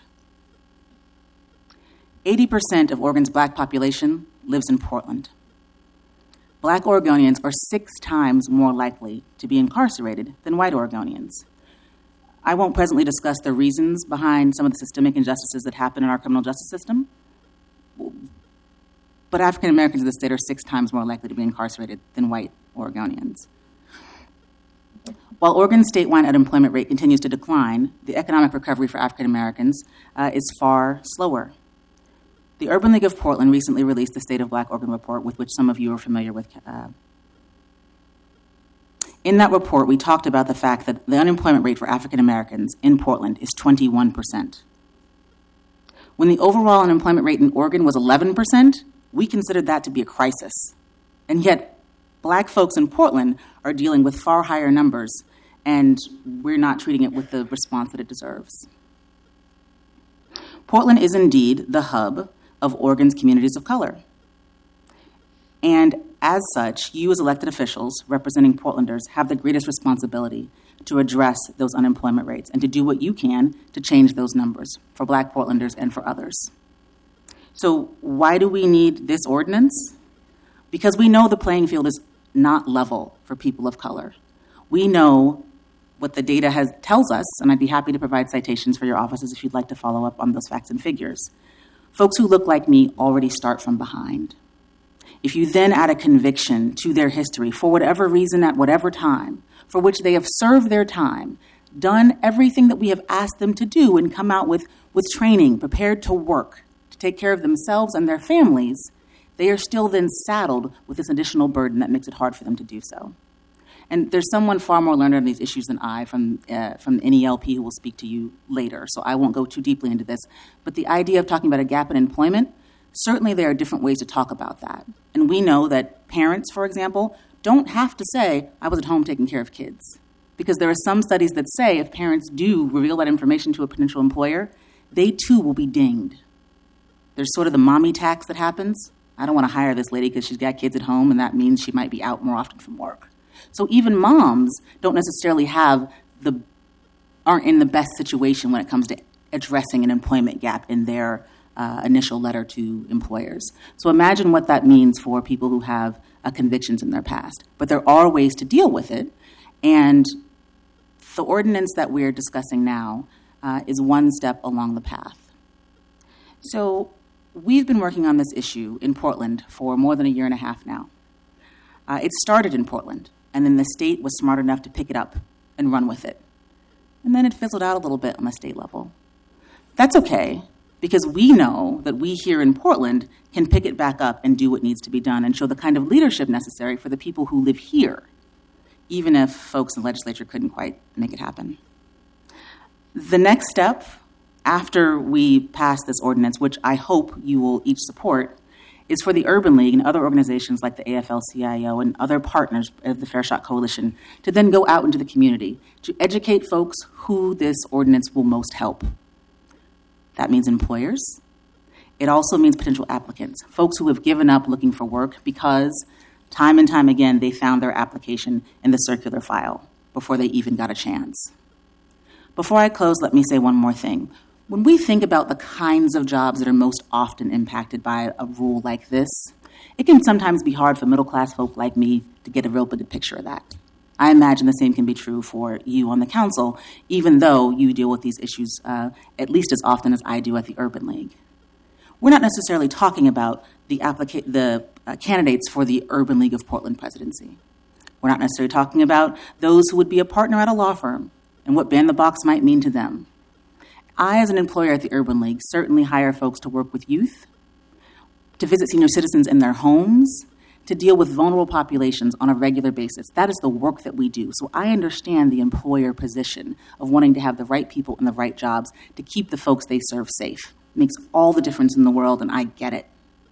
eighty percent of Oregon's black population lives in Portland. Black Oregonians are six times more likely to be incarcerated than white Oregonians. I won't presently discuss the reasons behind some of the systemic injustices that happen in our criminal justice system, but African Americans in the state are six times more likely to be incarcerated than white Oregonians. While Oregon's statewide unemployment rate continues to decline, the economic recovery for African Americans uh, is far slower. The Urban League of Portland recently released the State of Black Oregon report, with which some of you are familiar with. Uh, in that report, we talked about the fact that the unemployment rate for African Americans in Portland is twenty-one percent. When the overall unemployment rate in Oregon was eleven percent, we considered that to be a crisis. And yet, black folks in Portland are dealing with far higher numbers, and we're not treating it with the response that it deserves. Portland is indeed the hub of Oregon's communities of color. And as such, you as elected officials representing Portlanders have the greatest responsibility to address those unemployment rates and to do what you can to change those numbers for black Portlanders and for others. So why do we need this ordinance? Because we know the playing field is not level for people of color. We know what the data has tells us, and I'd be happy to provide citations for your offices if you'd like to follow up on those facts and figures. Folks who look like me already start from behind. If you then add a conviction to their history for whatever reason at whatever time, for which they have served their time, done everything that we have asked them to do, and come out with, with training, prepared to work, to take care of themselves and their families, they are still then saddled with this additional burden that makes it hard for them to do so. And there's someone far more learned on these issues than I from uh, from N E L P who will speak to you later, so I won't go too deeply into this. But the idea of talking about a gap in employment Certainly, there are different ways to talk about that. And we know that parents, for example, don't have to say, I was at home taking care of kids. Because there are some studies that say if parents do reveal that information to a potential employer, they too will be dinged. There's sort of the mommy tax that happens. I don't want to hire this lady because she's got kids at home, and that means she might be out more often from work. So even moms don't necessarily have the aren't in the best situation when it comes to addressing an employment gap in their uh, initial letter to employers. So imagine what that means for people who have uh, convictions in their past. But there are ways to deal with it, and the ordinance that we're discussing now uh, is one step along the path. So we've been working on this issue in Portland for more than a year and a half now. Uh, it started in Portland, and then the state was smart enough to pick it up and run with it. And then it fizzled out a little bit on the state level. That's okay, because we know that we here in Portland can pick it back up and do what needs to be done and show the kind of leadership necessary for the people who live here, even if folks in the legislature couldn't quite make it happen. The next step, after we pass this ordinance, which I hope you will each support, is for the Urban League and other organizations like the A F L C I O and other partners of the Fair Shot Coalition to then go out into the community to educate folks who this ordinance will most help. That means employers. It also means potential applicants, folks who have given up looking for work because time and time again they found their application in the circular file before they even got a chance. Before I close, let me say one more thing. When we think about the kinds of jobs that are most often impacted by a rule like this, it can sometimes be hard for middle-class folk like me to get a real big picture of that. I imagine the same can be true for you on the council, even though you deal with these issues uh, at least as often as I do at the Urban League. We're not necessarily talking about the, applica- the uh, candidates for the Urban League of Portland presidency. We're not necessarily talking about those who would be a partner at a law firm and what ban the box might mean to them. I, as an employer at the Urban League, certainly hire folks to work with youth, to visit senior citizens in their homes, to deal with vulnerable populations on a regular basis. That is the work that we do. So I understand the employer position of wanting to have the right people in the right jobs to keep the folks they serve safe. It makes all the difference in the world, and I get it.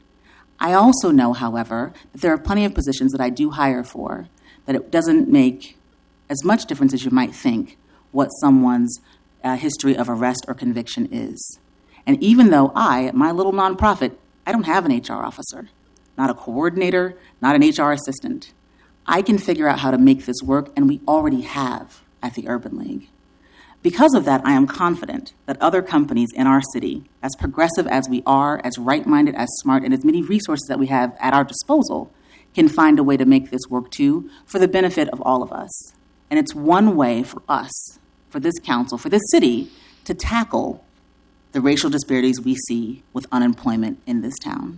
I also know, however, that there are plenty of positions that I do hire for that it doesn't make as much difference as you might think what someone's Uh, history of arrest or conviction is. And even though I, at my little nonprofit, I don't have an H R officer, not a coordinator, not an H R assistant, I can figure out how to make this work, and we already have at the Urban League. Because of that, I am confident that other companies in our city, as progressive as we are, as right-minded, as smart, and as many resources that we have at our disposal, can find a way to make this work too for the benefit of all of us. And it's one way for us, for this council, for this city, to tackle the racial disparities we see with unemployment in this town.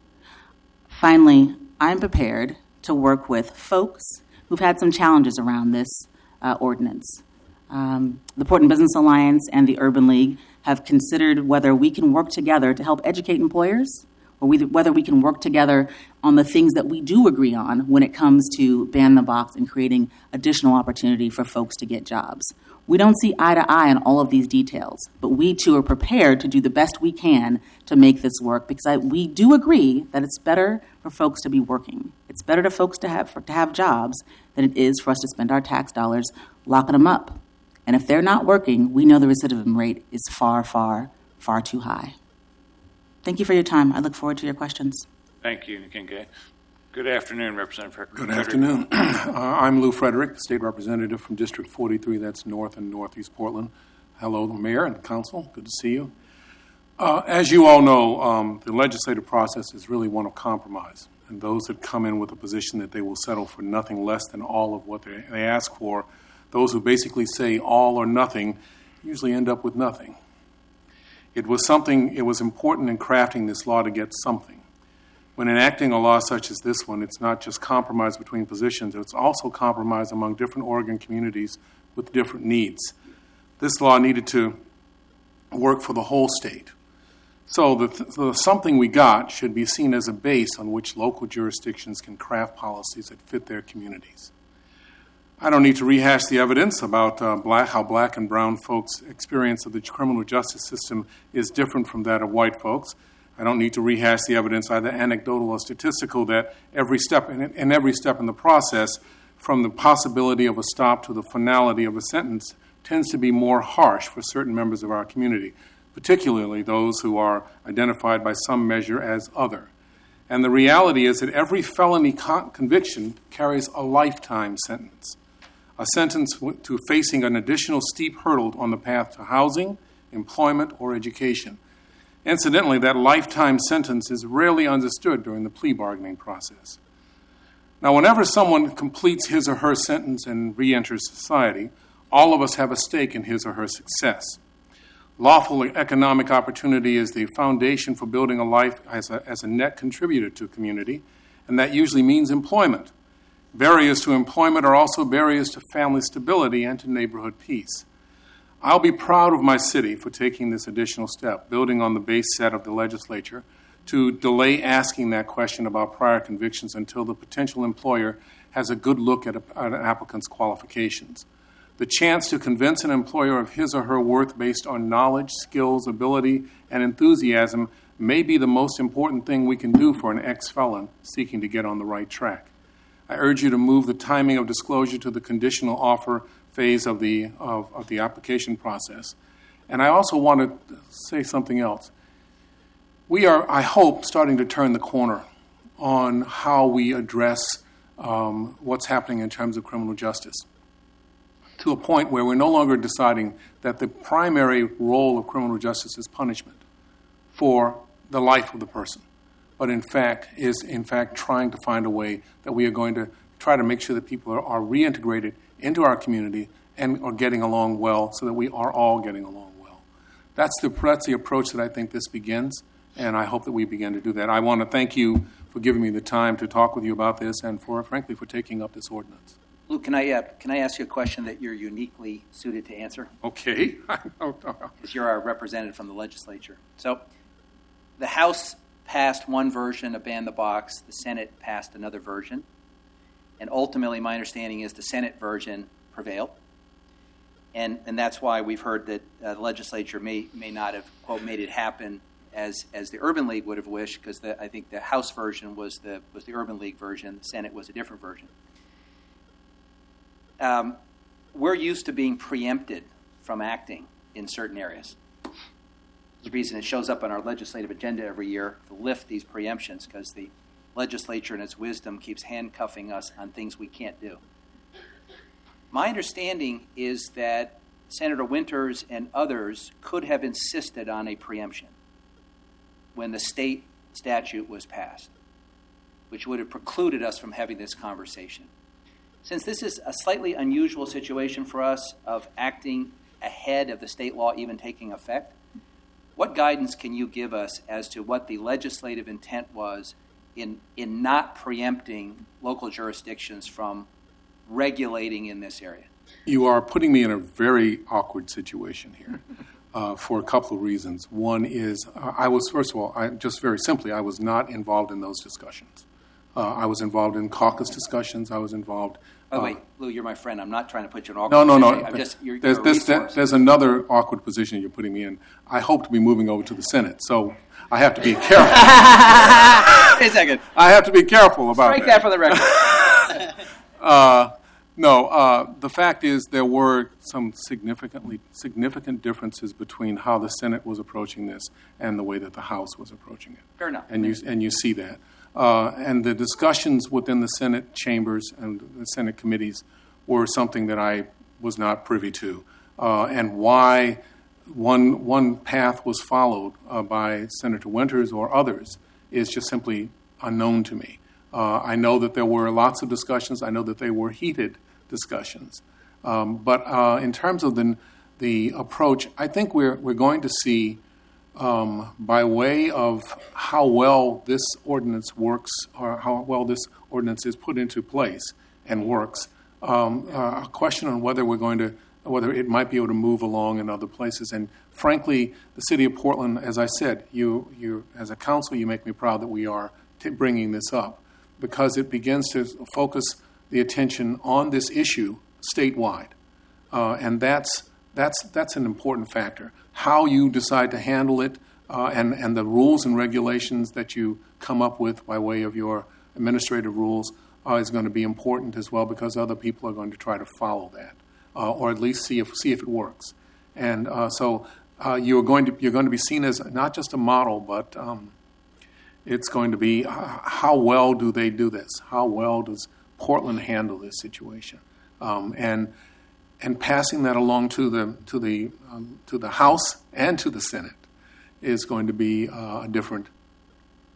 Finally, I'm prepared to work with folks who've had some challenges around this uh, ordinance. Um, the Portland Business Alliance and the Urban League have considered whether we can work together to help educate employers, or we, whether we can work together on the things that we do agree on when it comes to ban the box and creating additional opportunity for folks to get jobs. We don't see eye to eye on all of these details, but we too are prepared to do the best we can to make this work, because I, we do agree that it's better for folks to be working. It's better to folks to have for, to have jobs than it is for us to spend our tax dollars locking them up. And if they're not working, we know the recidivism rate is far, far, far too high. Thank you for your time. I look forward to your questions. Thank you, Kincaid. Good afternoon, Representative Frederick. Good afternoon. uh, I'm Lou Frederick, State Representative from District forty-three, that's North and Northeast Portland. Hello, the Mayor and the Council. Good to see you. Uh, as you all know, um, the legislative process is really one of compromise, and those that come in with a position that they will settle for nothing less than all of what they, they ask for, those who basically say all or nothing, usually end up with nothing. It was something, it was important in crafting this law to get something. When enacting a law such as this one, it's not just compromise between positions, it's also compromise among different Oregon communities with different needs. This law needed to work for the whole state. So the, th- the something we got should be seen as a base on which local jurisdictions can craft policies that fit their communities. I don't need to rehash the evidence about uh, black, how black and brown folks' experience of the criminal justice system is different from that of white folks. I don't need to rehash the evidence, either anecdotal or statistical, that every step in, in every step in the process, from the possibility of a stop to the finality of a sentence, tends to be more harsh for certain members of our community, particularly those who are identified by some measure as other. And the reality is that every felony con- conviction carries a lifetime sentence, a sentence to facing an additional steep hurdle on the path to housing, employment, or education. Incidentally, that lifetime sentence is rarely understood during the plea bargaining process. Now, whenever someone completes his or her sentence and re-enters society, all of us have a stake in his or her success. Lawful economic opportunity is the foundation for building a life as a, as a net contributor to a community, and that usually means employment. Barriers to employment are also barriers to family stability and to neighborhood peace. I'll be proud of my city for taking this additional step, building on the base set of the legislature, to delay asking that question about prior convictions until the potential employer has a good look at, a, at an applicant's qualifications. The chance to convince an employer of his or her worth based on knowledge, skills, ability, and enthusiasm may be the most important thing we can do for an ex-felon seeking to get on the right track. I urge you to move the timing of disclosure to the conditional offer phase of the of, of the application process. And I also want to say something else. We are, I hope, starting to turn the corner on how we address um, what's happening in terms of criminal justice, to a point where we're no longer deciding that the primary role of criminal justice is punishment for the life of the person, but in fact is in fact trying to find a way that we are going to try to make sure that people are, are reintegrated into our community and are getting along well, so that we are all getting along well. That's the, that's the approach that I think this begins, and I hope that we begin to do that. I want to thank you for giving me the time to talk with you about this, and for, frankly, for taking up this ordinance. Lou, can I, uh, can I ask you a question that you're uniquely suited to answer? Okay. Because you're our representative from the legislature. So the House passed one version of ban the box. The Senate passed another version. And ultimately, my understanding is the Senate version prevailed. And and that's why we've heard that uh, the legislature may may not have, quote, made it happen as as the Urban League would have wished, because I think the House version was the was the Urban League version. The Senate was a different version. Um, we're used to being preempted from acting in certain areas. The reason it shows up on our legislative agenda every year to lift these preemptions, because the legislature in its wisdom keeps handcuffing us on things we can't do. My understanding is that Senator Winters and others could have insisted on a preemption when the state statute was passed, which would have precluded us from having this conversation. Since this is a slightly unusual situation for us of acting ahead of the state law even taking effect, what guidance can you give us as to what the legislative intent was in in not preempting local jurisdictions from regulating in this area? You are putting me in a very awkward situation here uh, for a couple of reasons. One is uh, I was, first of all, I, just very simply, I was not involved in those discussions. Uh, I was involved in caucus discussions. I was involved. By the uh, way, Lou, you're my friend. I'm not trying to put you in an awkward No, no, no. position. I'm just, you're, there's, you're a there's, resource. there's another awkward position you're putting me in. I hope to be moving over to the Senate, so I have to be careful. Wait a second. I have to be careful about Strike that from the record. uh, no, uh, the fact is there were some significantly significant differences between how the Senate was approaching this and the way that the House was approaching it. Fair enough. And you and you see that. Uh, and the discussions within the Senate chambers and the Senate committees were something that I was not privy to. Uh, and why one one path was followed uh, by Senator Winters or others is just simply unknown to me. Uh, I know that there were lots of discussions. I know that they were heated discussions. Um, but uh, in terms of the the approach, I think we're we're going to see, um, by way of how well this ordinance works, or how well this ordinance is put into place and works, um, uh, a question on whether we're going to whether it might be able to move along in other places. And frankly, the city of Portland, as I said, you you as a council, you make me proud that we are t- bringing this up, because it begins to focus the attention on this issue statewide, uh, and that's that's that's an important factor. How you decide to handle it, uh, and, and the rules and regulations that you come up with by way of your administrative rules uh, is going to be important as well, because other people are going to try to follow that, uh, or at least see if see if it works. And uh, so uh, you're going to you're going to be seen as not just a model, but um, it's going to be uh, how well do they do this? How well does Portland handle this situation? Um, and and passing that along to the to the um, to the House and to the Senate is going to be uh, a different